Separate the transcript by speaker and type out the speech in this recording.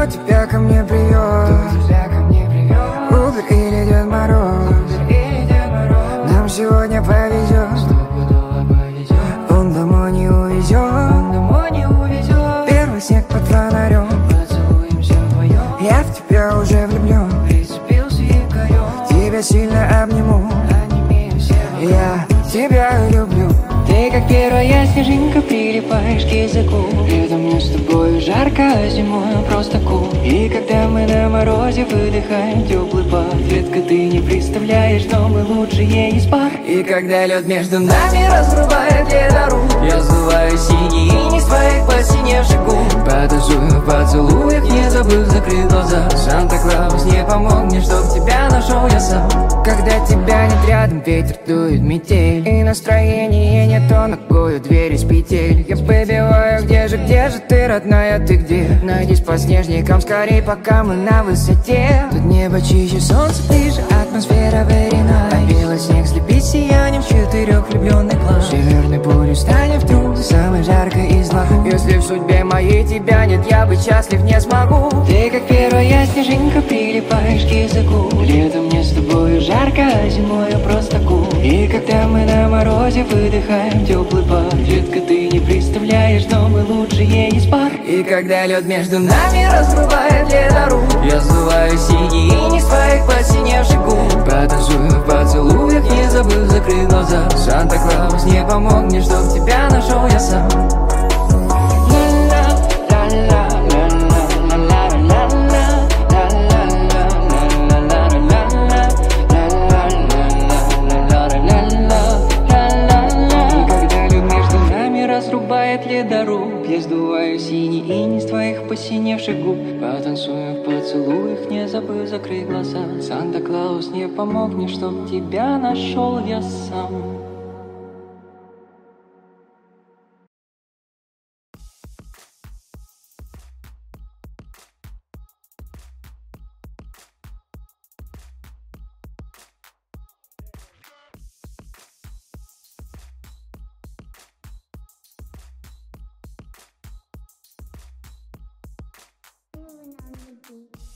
Speaker 1: Кто тебя ко мне привез? Убер или Дед Мороз? Нам сегодня повезет. Он домой не увезет. Первый снег под фонарем. Я в тебя уже влюблен. Тебя сильно обниму. Я тебя люблю.
Speaker 2: Ты как первая снежинка, прилипаешь к языку. Летом мне с тобой жарко, а зимой просто кул. И когда мы на морозе выдыхаем теплый пар, редко ты не представляешь, что мы лучшие из пар.
Speaker 1: И когда лед между нами разрубает ледоруб,
Speaker 2: Я сдуваю синий иней с твоих посиневших губ.
Speaker 1: потанцую в поцелуях, не забыв закрыть глаза. Санта-Клаус не помог мне, чтоб тебя нашел я сам. Когда тебя нет рядом, ветер дует метель, и настроение не то, ногою дверь из петель. Я побиваю, где же ты, родная, ты где? Найдись по снежникам скорей, пока мы на высоте. Тут небо чище, солнце ближе, атмосфера very nice. А белый снег слепит сиянием в 4 влюбленных глаз. Северный полюс станет вдруг самой жаркой из зла. Если в судьбе моей тебя нет, я быть счастлив не смогу.
Speaker 2: Ты как первая снежинка, прилипаешь к языку. Летом мне с тобой жарко, а зимой я просто кул. И когда мы на морозе выдыхаем теплый пар, редко ты не представляешь, что мы лучшие из пар.
Speaker 1: И когда лед между нами разрубает ледоруб,
Speaker 2: Я сдуваю синий иней с твоих посиневших губ.
Speaker 1: потанцую в поцелуях, не забыв закрыть глаза. Санта-Клаус не помог мне, чтоб тебя нашел я сам.
Speaker 2: Разрубает ледоруб, я сдуваю синий иней с твоих посиневших губ. Потанцую в поцелуях, не забыв закрыть глаза. Санта-Клаус не помог мне, чтоб тебя нашел я сам.
Speaker 3: Moving on the beat.